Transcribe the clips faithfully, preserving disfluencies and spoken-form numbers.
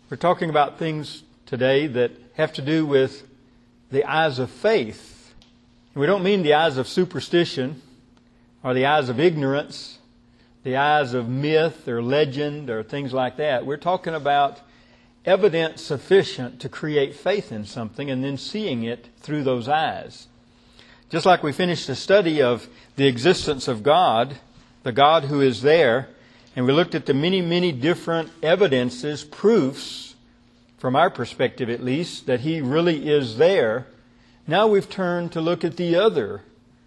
We're talking about things today that have to do with the eyes of faith. We don't mean the eyes of superstition or the eyes of ignorance, the eyes of myth or legend or things like that. We're talking about evidence sufficient to create faith in something and then seeing it through those eyes. Just like we finished a study of the existence of God, the God who is there, and we looked at the many, many different evidences, proofs, from our perspective at least, that He really is there. Now we've turned to look at the other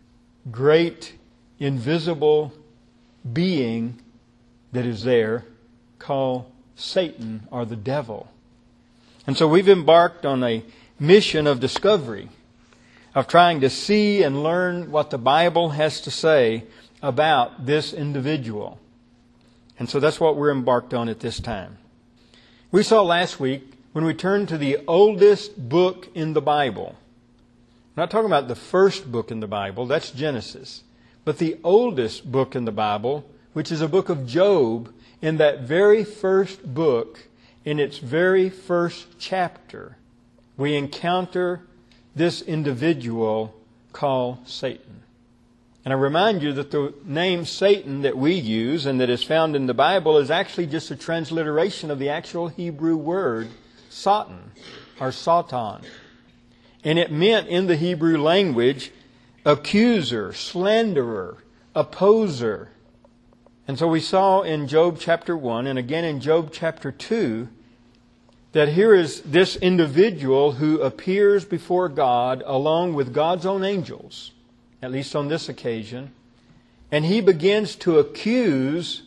great, invisible being that is there, called Satan or the devil. And so we've embarked on a mission of discovery, of trying to see and learn what the Bible has to say about this individual. And so that's what we're embarked on at this time. We saw last week when we turned to the oldest book in the Bible. I'm not talking about the first book in the Bible, that's Genesis. But the oldest book in the Bible, which is a book of Job, in that very first book, in its very first chapter, we encounter this individual called Satan. And I remind you that the name Satan that we use and that is found in the Bible is actually just a transliteration of the actual Hebrew word Satan or Satan. And it meant in the Hebrew language accuser, slanderer, opposer. And so we saw in Job chapter one and again in Job chapter two that here is this individual who appears before God along with God's own angels, at least on this occasion, and he begins to accuse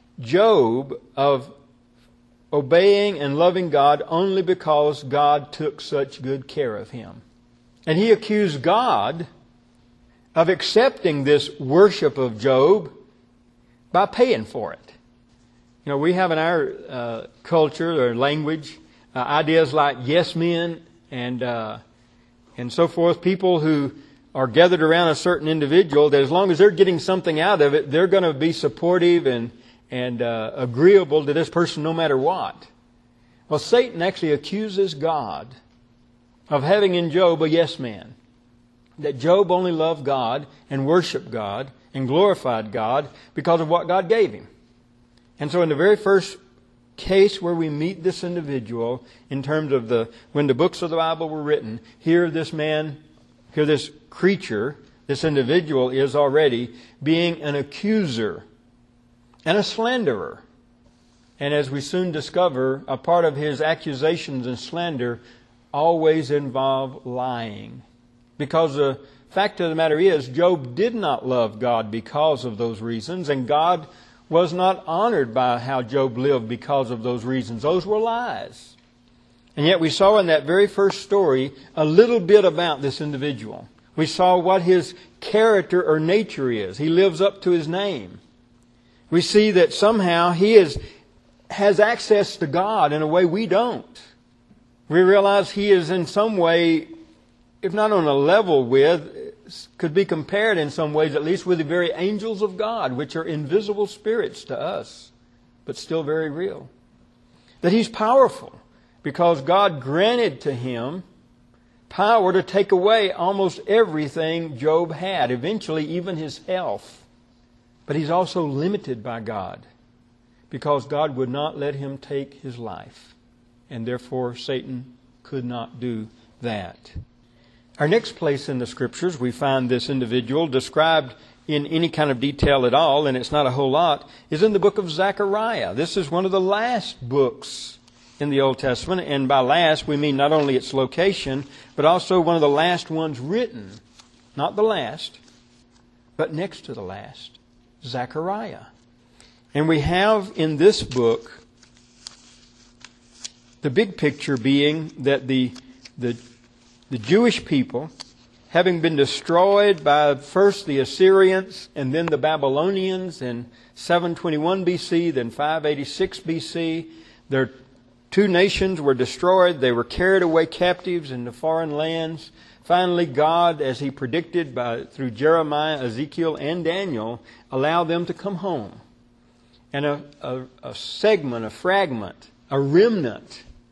Job of obeying and loving God only because God took such good care of him. And he accused God of accepting this worship of Job by paying for it. You know, we have in our uh, culture or language uh, ideas like yes men and uh, and so forth. People who are gathered around a certain individual, that as long as they're getting something out of it, they're going to be supportive and and uh, agreeable to this person no matter what. Well, Satan actually accuses God of having in Job a yes man. That Job only loved God and worshiped God and glorified God because of what God gave him. And so in the very first case where we meet this individual, in terms of the when the books of the Bible were written, here this man, here this creature, this individual is already being an accuser and a slanderer. And as we soon discover, a part of his accusations and slander always involve lying. Because the fact of the matter is, Job did not love God because of those reasons, and God was not honored by how Job lived because of those reasons. Those were lies. And yet we saw in that very first story a little bit about this individual. We saw what his character or nature is. He lives up to his name. We see that somehow he is, has access to God in a way we don't. We realize he is in some way, if not on a level with, could be compared in some ways at least with the very angels of God, which are invisible spirits to us, but still very real. That he's powerful because God granted to him power to take away almost everything Job had, eventually even his health. But he's also limited by God because God would not let him take his life. And therefore Satan could not do that. Our next place in the Scriptures we find this individual described in any kind of detail at all, and it's not a whole lot, is in the book of Zechariah. This is one of the last books in the Old Testament, and by last we mean not only its location, but also one of the last ones written. Not the last, but next to the last. Zechariah. And we have in this book the big picture being that the the The Jewish people, having been destroyed by first the Assyrians and then the Babylonians in seven twenty-one B C, then five eighty-six B C, their two nations were destroyed. They were carried away captives into foreign lands. Finally, God, as He predicted by through Jeremiah, Ezekiel, and Daniel, allowed them to come home. And a, a, a segment, a fragment, a remnant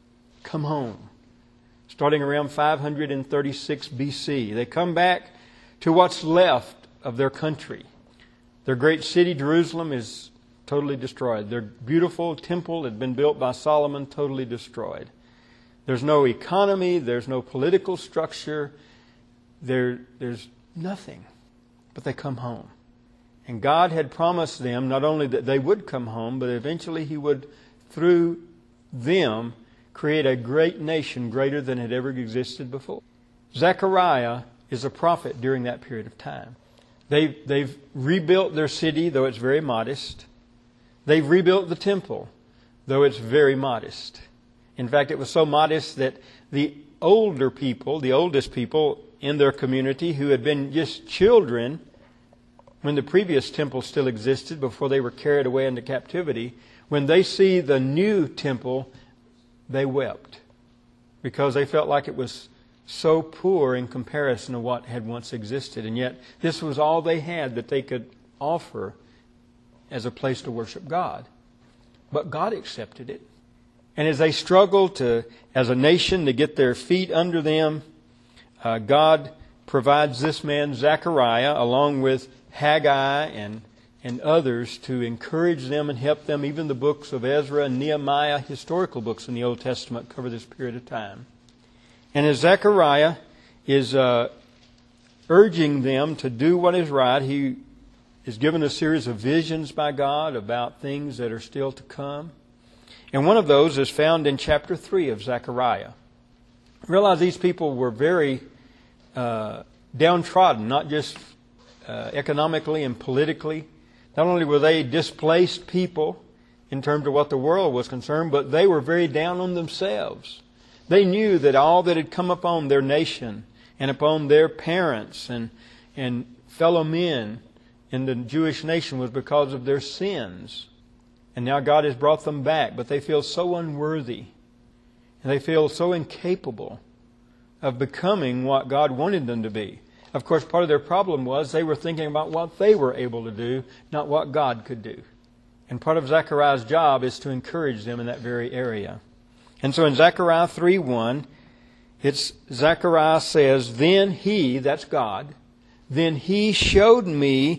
come home. Starting around five hundred thirty-six B C, they come back to what's left of their country. Their great city, Jerusalem, is totally destroyed. Their beautiful temple had been built by Solomon, totally destroyed. There's no economy, there's no political structure, there, there's nothing. But they come home. And God had promised them not only that they would come home, but eventually He would, through them, create a great nation greater than had ever existed before. Zechariah is a prophet during that period of time. They've, they've rebuilt their city, though it's very modest. They've rebuilt the temple, though it's very modest. In fact, it was so modest that the older people, the oldest people in their community who had been just children when the previous temple still existed before they were carried away into captivity, when they see the new temple, they wept because they felt like it was so poor in comparison to what had once existed. And yet this was all they had that they could offer as a place to worship God. But God accepted it. And as they struggled to, as a nation, to get their feet under them, uh, God provides this man, Zechariah, along with Haggai and, and others, to encourage them and help them. Even the books of Ezra and Nehemiah, historical books in the Old Testament, cover this period of time. And as Zechariah is uh, urging them to do what is right, he is given a series of visions by God about things that are still to come. And one of those is found in chapter three of Zechariah. Realize these people were very uh, downtrodden, not just uh, economically and politically. Not only were they displaced people in terms of what the world was concerned, but they were very down on themselves. They knew that all that had come upon their nation and upon their parents and, and fellow men in the Jewish nation was because of their sins. And now God has brought them back, but they feel so unworthy. And they feel so incapable of becoming what God wanted them to be. Of course, part of their problem was they were thinking about what they were able to do, not what God could do. And part of Zechariah's job is to encourage them in that very area. And so in Zechariah three one, it's Zechariah says, "Then he," that's God, "then he showed me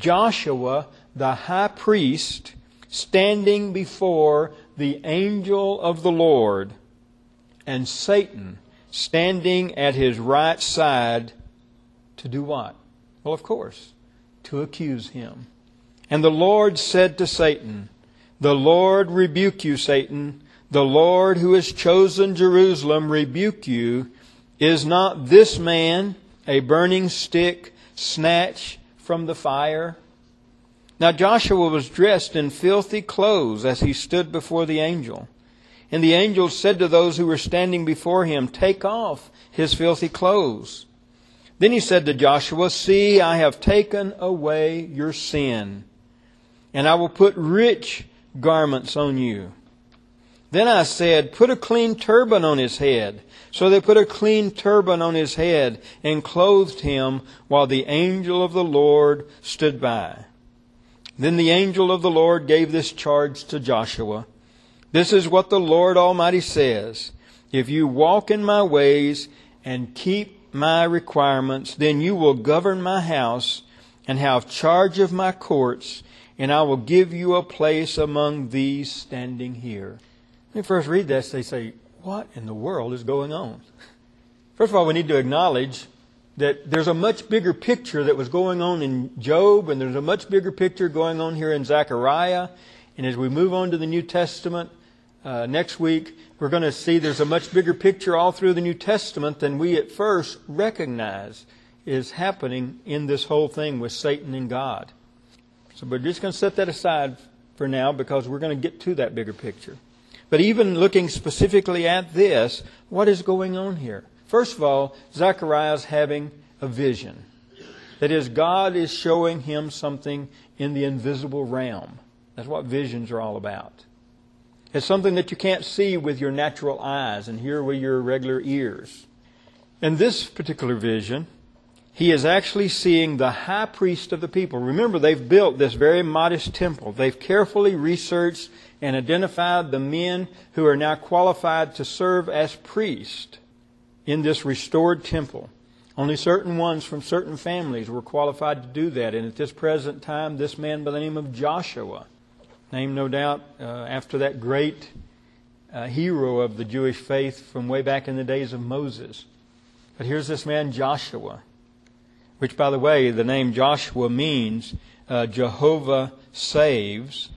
Joshua the high priest standing before the angel of the Lord, and Satan standing at his right side to do what?" Well, of course, to accuse him. "And the Lord said to Satan, 'The Lord rebuke you, Satan. The Lord who has chosen Jerusalem rebuke you. Is not this man a burning stick snatched from the fire?' Now Joshua was dressed in filthy clothes as he stood before the angel. And the angel said to those who were standing before him, 'Take off his filthy clothes.' Then he said to Joshua, 'See, I have taken away your sin, and I will put rich garments on you.' Then I said, 'Put a clean turban on his head.' So they put a clean turban on his head and clothed him while the angel of the Lord stood by. Then the angel of the Lord gave this charge to Joshua. 'This is what the Lord Almighty says. If you walk in my ways and keep my requirements, then you will govern my house and have charge of my courts, and I will give you a place among these standing here.'" When you first read this, they say, what in the world is going on? First of all, we need to acknowledge that there's a much bigger picture that was going on in Job, and there's a much bigger picture going on here in Zechariah. And as we move on to the New Testament uh, next week, we're going to see there's a much bigger picture all through the New Testament than we at first recognize is happening in this whole thing with Satan and God. So we're just going to set that aside for now because we're going to get to that bigger picture. But even looking specifically at this, what is going on here? First of all, Zechariah is having a vision. That is, God is showing him something in the invisible realm. That's what visions are all about. It's something that you can't see with your natural eyes and hear with your regular ears. In this particular vision, he is actually seeing the high priest of the people. Remember, they've built this very modest temple. They've carefully researched and identified the men who are now qualified to serve as priests in this restored temple. Only certain ones from certain families were qualified to do that. And at this present time, this man by the name of Joshua, named no doubt uh, after that great uh, hero of the Jewish faith from way back in the days of Moses. But here's this man Joshua, which, by the way, the name Joshua means uh, Jehovah saves.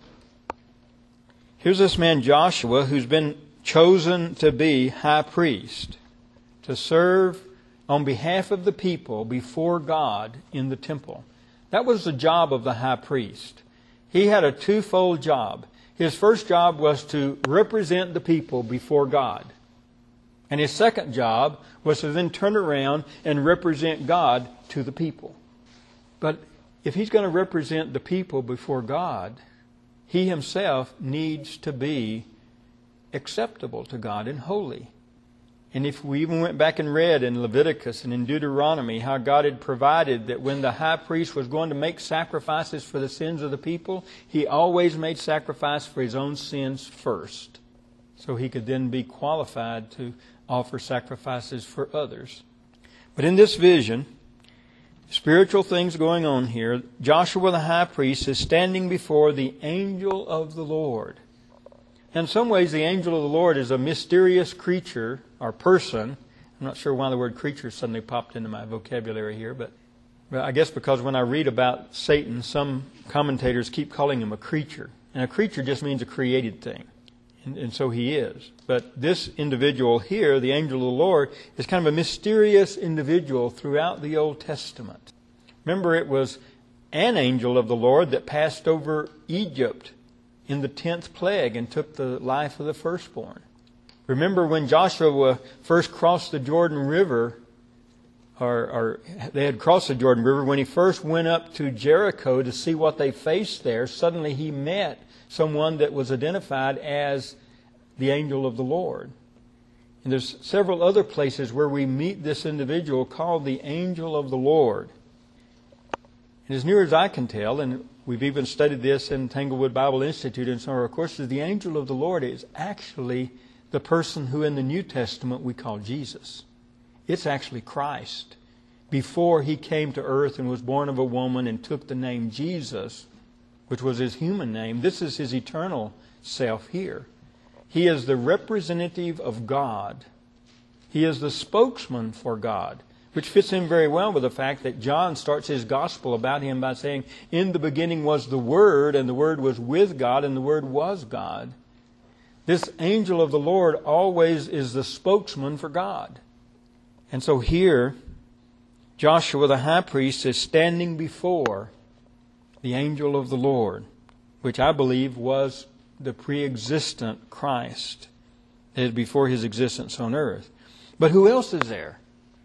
Here's this man Joshua who's been chosen to be high priest, to serve on behalf of the people before God in the temple. That was the job of the high priest. He had a twofold job. His first job was to represent the people before God. And his second job was to then turn around and represent God to the people. But if he's going to represent the people before God, he himself needs to be acceptable to God and holy. And if we even went back and read in Leviticus and in Deuteronomy how God had provided that when the high priest was going to make sacrifices for the sins of the people, he always made sacrifice for his own sins first, so he could then be qualified to offer sacrifices for others. But in this vision, spiritual things going on here, Joshua the high priest is standing before the angel of the Lord. In some ways, the angel of the Lord is a mysterious creature or person. I'm not sure why the word creature suddenly popped into my vocabulary here, but, but I guess because when I read about Satan, some commentators keep calling him a creature. And a creature just means a created thing. And, and so he is. But this individual here, the angel of the Lord, is kind of a mysterious individual throughout the Old Testament. Remember, it was an angel of the Lord that passed over Egypt in the tenth plague and took the life of the firstborn. Remember when Joshua first crossed the Jordan River, or, or they had crossed the Jordan River, when he first went up to Jericho to see what they faced there, suddenly he met someone that was identified as the angel of the Lord. And there's several other places where we meet this individual called the angel of the Lord. And as near as I can tell, and we've even studied this in Tanglewood Bible Institute and some of our courses, the angel of the Lord is actually the person who in the New Testament we call Jesus. It's actually Christ. Before he came to earth and was born of a woman and took the name Jesus, which was his human name, this is his eternal self here. He is the representative of God. He is the spokesman for God, which fits in very well with the fact that John starts his gospel about him by saying, "In the beginning was the Word, and the Word was with God, and the Word was God." This angel of the Lord always is the spokesman for God. And so here, Joshua the high priest is standing before the angel of the Lord, which I believe was the pre-existent Christ that is before his existence on earth. But who else is there?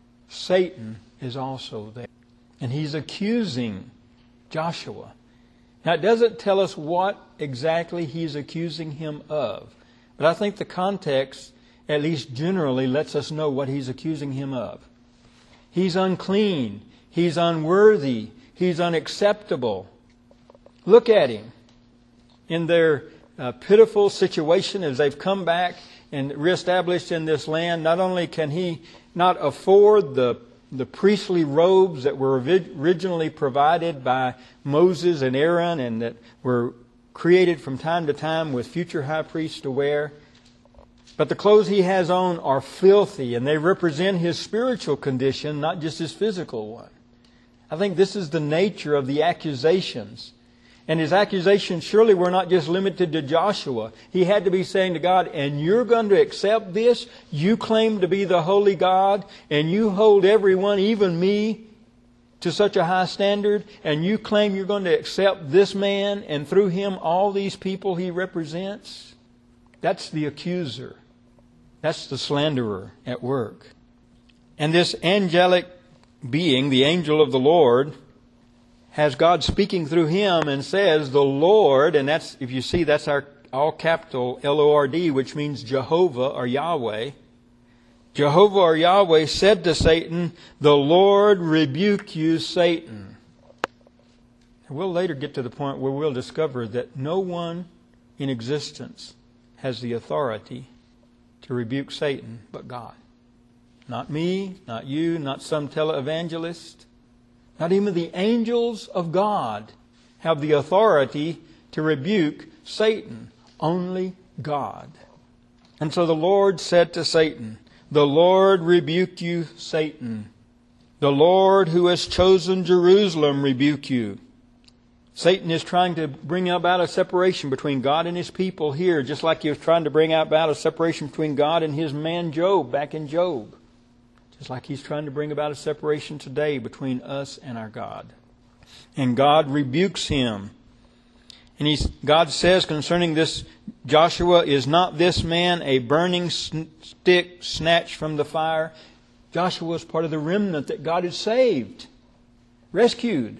Satan is also there. And he's accusing Joshua. Now, it doesn't tell us what exactly he's accusing him of. But I think the context, at least generally, lets us know what he's accusing him of. He's unclean. He's unworthy. He's unacceptable. Look at him. In their uh, pitiful situation as they've come back and reestablished in this land, not only can he not afford the, the priestly robes that were originally provided by Moses and Aaron and that were created from time to time with future high priests to wear, but the clothes he has on are filthy and they represent his spiritual condition, not just his physical one. I think this is the nature of the accusations. And his accusations surely were not just limited to Joshua. He had to be saying to God, and you're going to accept this? You claim to be the holy God, and you hold everyone, even me, to such a high standard, and you claim you're going to accept this man, and through him all these people he represents? That's the accuser. That's the slanderer at work. And this angelic being, the angel of the Lord, has God speaking through him and says, the Lord, and that's, if you see, that's our all capital L O R D, which means Jehovah or Yahweh, Jehovah or Yahweh said to Satan, "The Lord rebuke you, Satan." And we'll later get to the point where we'll discover that no one in existence has the authority to rebuke Satan but God. Not me, not you, not some televangelist. Not even the angels of God have the authority to rebuke Satan. Only God. And so the Lord said to Satan, "The Lord rebuke you, Satan. The Lord who has chosen Jerusalem rebuke you." Satan is trying to bring about a separation between God and His people here, just like he was trying to bring about a separation between God and His man Job back in Job. Just like He's trying to bring about a separation today between us and our God. And God rebukes him. And he's, God says concerning this Joshua, "Is not this man a burning stick snatched from the fire?" Joshua was part of the remnant that God had saved, rescued.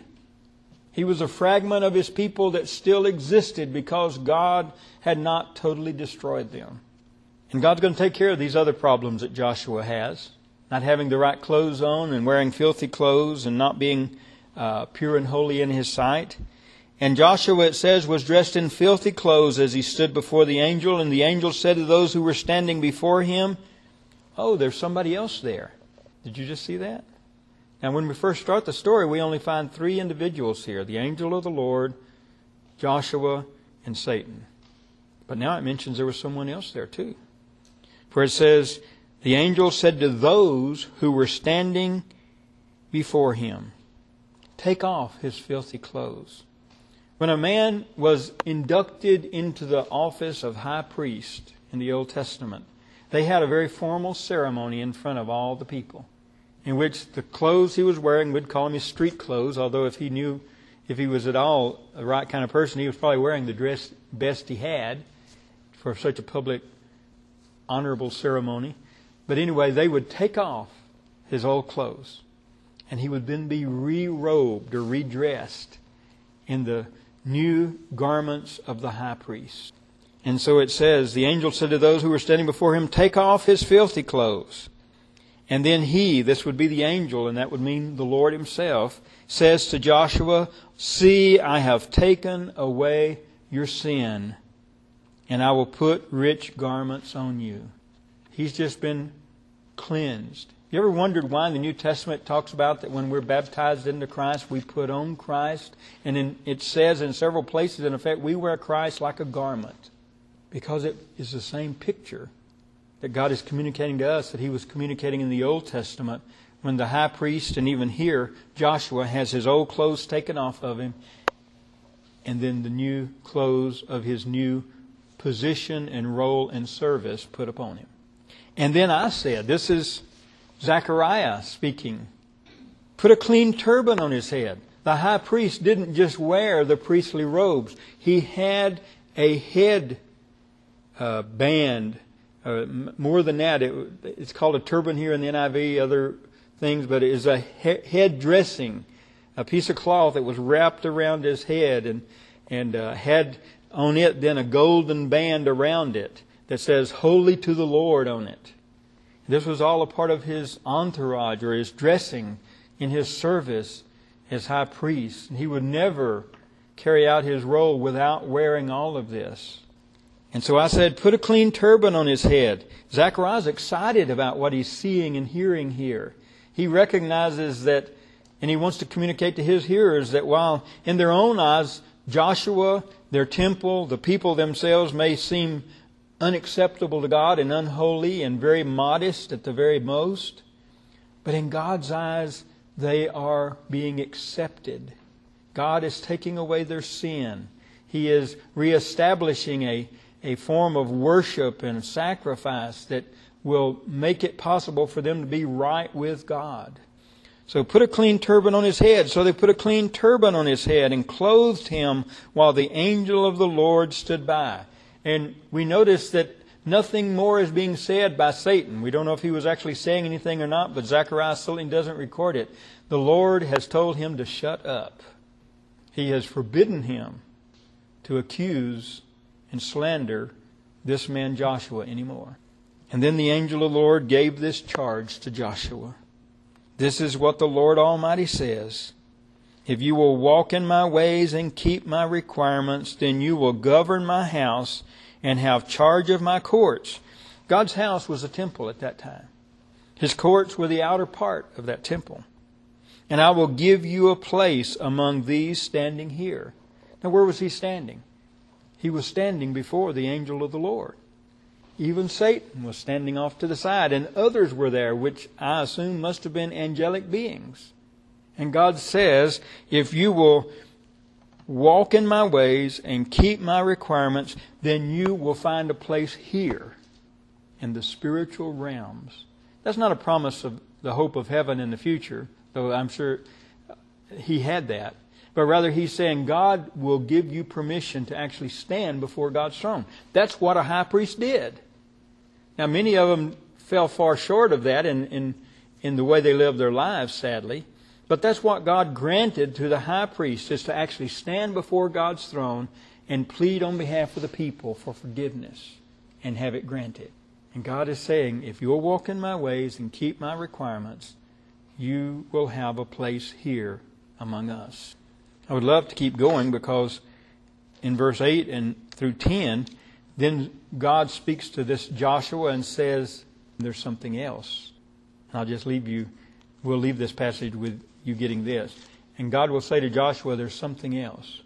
He was a fragment of His people that still existed because God had not totally destroyed them. And God's going to take care of these other problems that Joshua has. Not having the right clothes on and wearing filthy clothes and not being uh, pure and holy in His sight. And Joshua, it says, was dressed in filthy clothes as he stood before the angel. And the angel said to those who were standing before him, "Oh, there's somebody else there." Did you just see that? Now, when we first start the story, we only find three individuals here. The angel of the Lord, Joshua, and Satan. But now it mentions there was someone else there too. For it says, the angel said to those who were standing before him, "Take off his filthy clothes." When a man was inducted into the office of high priest in the Old Testament, they had a very formal ceremony in front of all the people, in which the clothes he was wearing, we'd call them his street clothes, although if he knew, if he was at all the right kind of person, he was probably wearing the dress best he had for such a public, honorable ceremony. But anyway, they would take off his old clothes, and he would then be re-robed or redressed in the new garments of the high priest. And so it says, the angel said to those who were standing before him, "Take off his filthy clothes." And then he, this would be the angel, and that would mean the Lord Himself, says to Joshua, "See, I have taken away your sin, and I will put rich garments on you." He's just been cleansed. You ever wondered why in the New Testament it talks about that when we're baptized into Christ, we put on Christ? And in, it says in several places, in effect, we wear Christ like a garment. Because it is the same picture that God is communicating to us that He was communicating in the Old Testament when the high priest, and even here, Joshua, has his old clothes taken off of him, and then the new clothes of his new position and role and service put upon him. And then I said, this is Zechariah speaking, "Put a clean turban on his head." The high priest didn't just wear the priestly robes. He had a head uh, band. Uh, more than that, it, it's called a turban here in the N I V, other things, but it is a he- head dressing, a piece of cloth that was wrapped around his head and, and uh, had on it then a golden band around it that says "Holy to the Lord" on it. This was all a part of his entourage or his dressing in his service as high priest. He would never carry out his role without wearing all of this. And so I said, put a clean turban on his head. Zechariah's excited about what he's seeing and hearing here. He recognizes that, and he wants to communicate to his hearers that while in their own eyes, Joshua, their temple, the people themselves may seem unacceptable to God and unholy and very modest at the very most, but in God's eyes they are being accepted. God is taking away their sin. He is reestablishing a, a form of worship and sacrifice that will make it possible for them to be right with God. So put a clean turban on his head. So they put a clean turban on his head and clothed him while the angel of the Lord stood by. And we notice that nothing more is being said by Satan. We don't know if he was actually saying anything or not, but Zechariah certainly doesn't record it. The Lord has told him to shut up. He has forbidden him to accuse and slander this man Joshua anymore. And then the angel of the Lord gave this charge to Joshua. This is what the Lord Almighty says. If you will walk in my ways and keep my requirements, then you will govern my house and have charge of my courts. God's house was a temple at that time. His courts were the outer part of that temple. And I will give you a place among these standing here. Now, where was he standing? He was standing before the angel of the Lord. Even Satan was standing off to the side, and others were there, which I assume must have been angelic beings. And God says, if you will walk in my ways and keep my requirements, then you will find a place here in the spiritual realms. That's not a promise of the hope of heaven in the future, though I'm sure he had that. But rather he's saying God will give you permission to actually stand before God's throne. That's what a high priest did. Now, many of them fell far short of that in, in, in the way they lived their lives, sadly. But that's what God granted to the high priest, is to actually stand before God's throne and plead on behalf of the people for forgiveness and have it granted. And God is saying, if you'll walk in my ways and keep my requirements, you will have a place here among us. I would love to keep going, because in verse eight and through ten, then God speaks to this Joshua and says, there's something else. I'll just leave you, we'll leave this passage with you getting this. And God will say to Joshua, there's something else.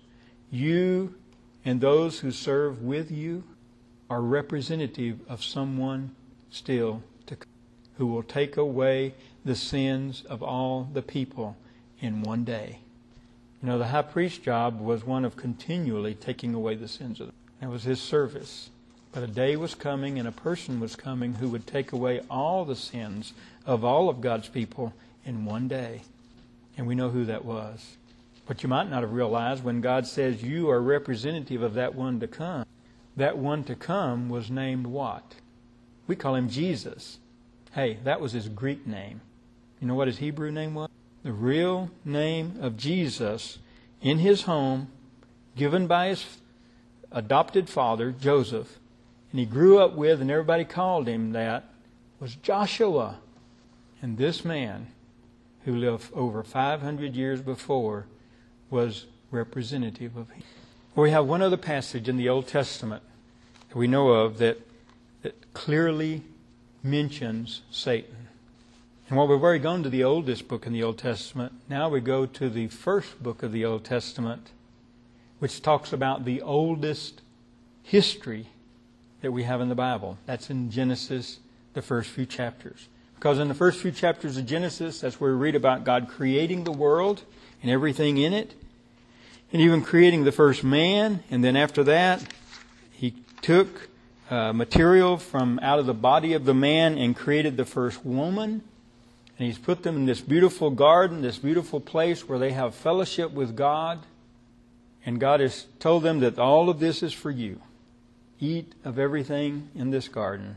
You and those who serve with you are representative of someone still to come, who will take away the sins of all the people in one day. You know, the high priest's job was one of continually taking away the sins of them. That was his service. But a day was coming and a person was coming who would take away all the sins of all of God's people in one day. And we know who that was. But you might not have realized, when God says you are representative of that one to come, that one to come was named what? We call him Jesus. Hey, that was his Greek name. You know what his Hebrew name was? The real name of Jesus in his home, given by his adopted father, Joseph, and he grew up with, and everybody called him that, was Joshua. And this man, who lived over five hundred years before, was representative of him. We have one other passage in the Old Testament that we know of that, that clearly mentions Satan. And while we've already gone to the oldest book in the Old Testament, now we go to the first book of the Old Testament, which talks about the oldest history that we have in the Bible. That's in Genesis, the first few chapters. Because in the first few chapters of Genesis, that's where we read about God creating the world and everything in it, and even creating the first man. And then after that, he took uh, material from out of the body of the man and created the first woman. And he's put them in this beautiful garden, this beautiful place where they have fellowship with God. And God has told them that all of this is for you. Eat of everything in this garden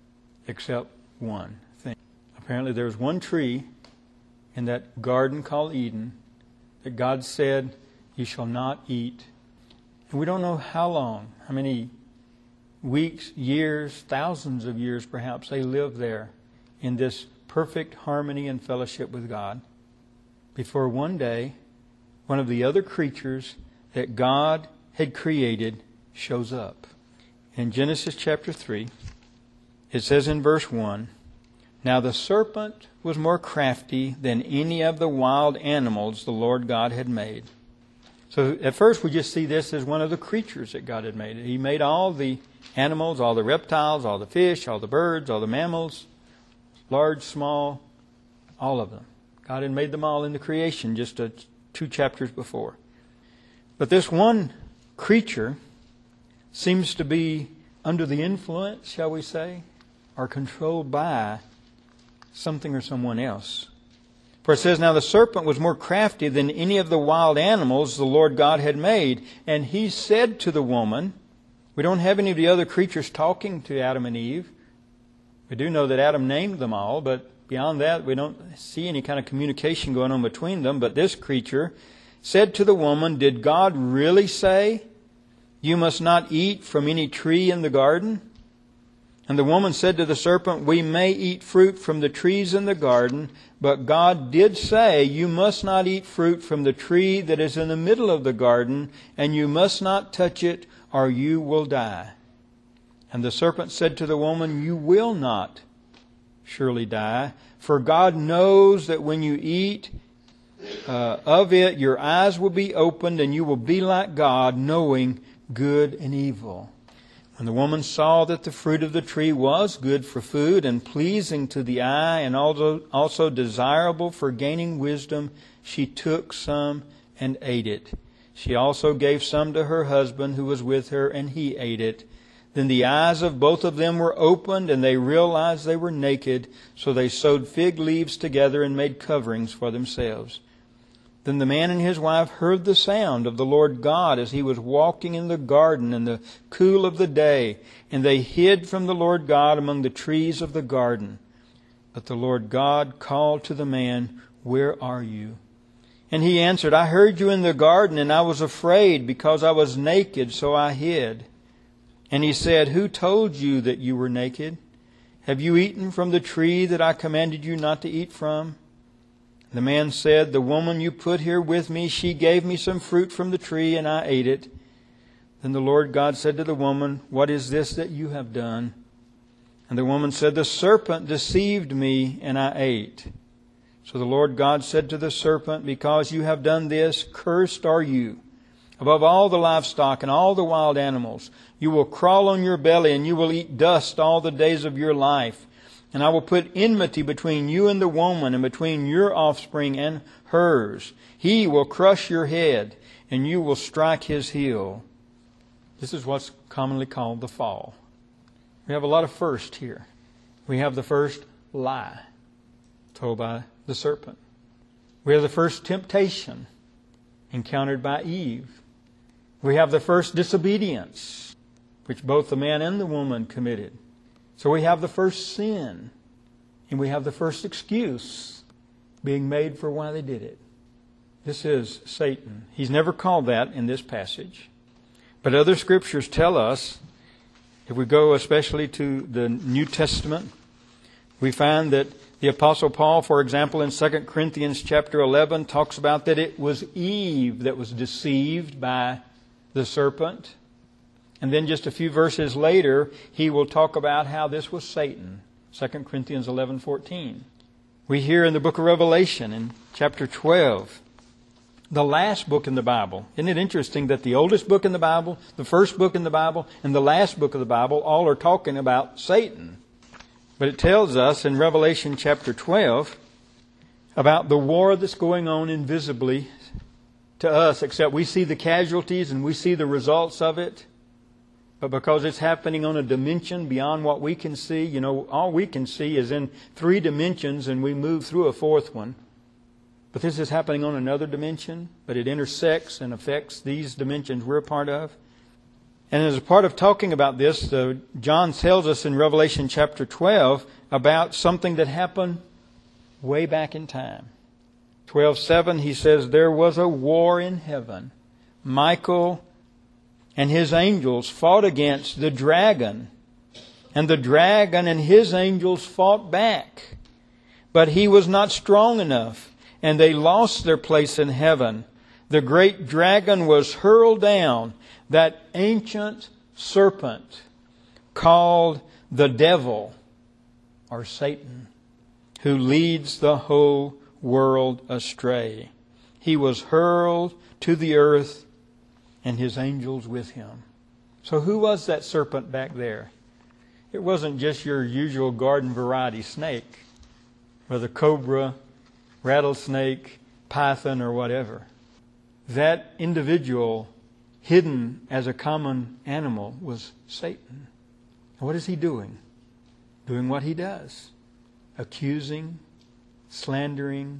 except one thing. Apparently there was one tree in that garden called Eden that God said, you shall not eat. And we don't know how long, how many weeks, years, thousands of years perhaps, they lived there in this perfect harmony and fellowship with God, before one day one of the other creatures that God had created shows up. In Genesis chapter three, it says in verse one, now the serpent was more crafty than any of the wild animals the Lord God had made. So at first we just see this as one of the creatures that God had made. He made all the animals, all the reptiles, all the fish, all the birds, all the mammals, large, small, all of them. God had made them all in the creation just a, two chapters before. But this one creature seems to be under the influence, shall we say, or controlled by something or someone else. For it says, now the serpent was more crafty than any of the wild animals the Lord God had made. And he said to the woman, we don't have any of the other creatures talking to Adam and Eve. We do know that Adam named them all, but beyond that, we don't see any kind of communication going on between them. But this creature said to the woman, did God really say, you must not eat from any tree in the garden? And the woman said to the serpent, We may eat fruit from the trees in the garden, but God did say, You must not eat fruit from the tree that is in the middle of the garden, and you must not touch it, or you will die. And the serpent said to the woman, You will not surely die, for God knows that when you eat uh, of it, your eyes will be opened, and you will be like God, knowing good and evil. When the woman saw that the fruit of the tree was good for food and pleasing to the eye and also, also desirable for gaining wisdom, she took some and ate it. She also gave some to her husband who was with her, and he ate it. Then the eyes of both of them were opened, and they realized they were naked, so they sewed fig leaves together and made coverings for themselves. Then the man and his wife heard the sound of the Lord God as he was walking in the garden in the cool of the day, and they hid from the Lord God among the trees of the garden. But the Lord God called to the man, Where are you? And he answered, I heard you in the garden, and I was afraid because I was naked, so I hid. And he said, Who told you that you were naked? Have you eaten from the tree that I commanded you not to eat from? The man said, The woman you put here with me, she gave me some fruit from the tree, and I ate it. Then the Lord God said to the woman, What is this that you have done? And the woman said, The serpent deceived me, and I ate. So the Lord God said to the serpent, Because you have done this, cursed are you above all the livestock and all the wild animals. You will crawl on your belly, and you will eat dust all the days of your life. And I will put enmity between you and the woman, and between your offspring and hers. He will crush your head, and you will strike his heel. This is what's commonly called the fall. We have a lot of first here. We have the first lie told by the serpent. We have the first temptation encountered by Eve. We have the first disobedience, which both the man and the woman committed. So we have the first sin, and we have the first excuse being made for why they did it. This is Satan. He's never called that in this passage. But other scriptures tell us, if we go especially to the New Testament, we find that the Apostle Paul, for example, in Second Corinthians chapter eleven, talks about that it was Eve that was deceived by the serpent. And then just a few verses later, he will talk about how this was Satan. Second Corinthians eleven fourteen. We hear in the book of Revelation in chapter twelve, the last book in the Bible. Isn't it interesting that the oldest book in the Bible, the first book in the Bible, and the last book of the Bible all are talking about Satan? But it tells us in Revelation chapter twelve about the war that's going on invisibly to us, except we see the casualties and we see the results of it. But because it's happening on a dimension beyond what we can see, you know, all we can see is in three dimensions, and we move through a fourth one. But this is happening on another dimension, but it intersects and affects these dimensions we're a part of. And as a part of talking about this, uh, John tells us in Revelation chapter twelve about something that happened way back in time. twelve seven, he says, There was a war in heaven. Michael and his angels fought against the dragon, and the dragon and his angels fought back. But he was not strong enough, and they lost their place in heaven. The great dragon was hurled down, that ancient serpent called the devil, or Satan, who leads the whole world astray. He was hurled to the earth, and his angels with him. So who was that serpent back there? It wasn't just your usual garden variety snake, whether cobra, rattlesnake, python, or whatever. That individual hidden as a common animal was Satan. What is he doing? Doing what he does. Accusing, slandering,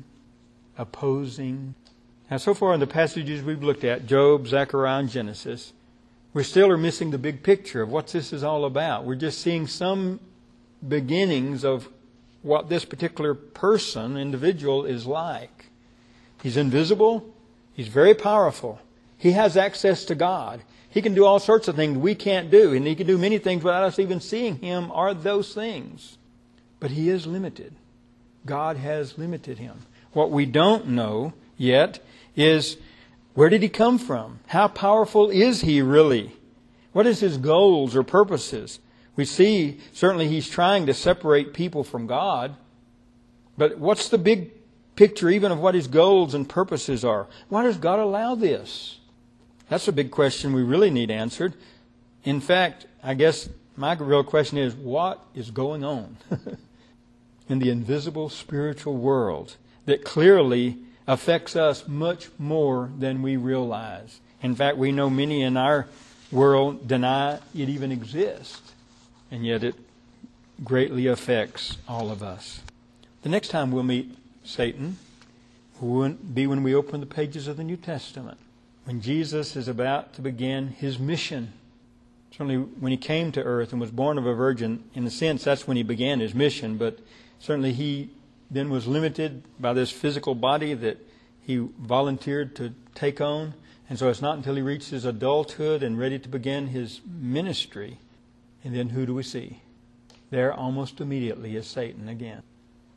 opposing. Now, so far in the passages we've looked at, Job, Zechariah, and Genesis, we still are missing the big picture of what this is all about. We're just seeing some beginnings of what this particular person, individual, is like. He's invisible. He's very powerful. He has access to God. He can do all sorts of things we can't do. And He can do many things without us even seeing Him or those things. But He is limited. God has limited Him. What we don't know yet is, where did He come from? How powerful is He really? What is His goals or purposes? We see, certainly He's trying to separate people from God. But what's the big picture even of what His goals and purposes are? Why does God allow this? That's a big question we really need answered. In fact, I guess my real question is, what is going on in the invisible spiritual world that clearly affects us much more than we realize? In fact, we know many in our world deny it even exists, and yet it greatly affects all of us. The next time we'll meet Satan will be when we open the pages of the New Testament, when Jesus is about to begin His mission. Certainly when He came to earth and was born of a virgin, in a sense that's when He began His mission, but certainly He then was limited by this physical body that He volunteered to take on. And so it's not until He reached His adulthood and ready to begin His ministry. And then who do we see? There almost immediately is Satan again.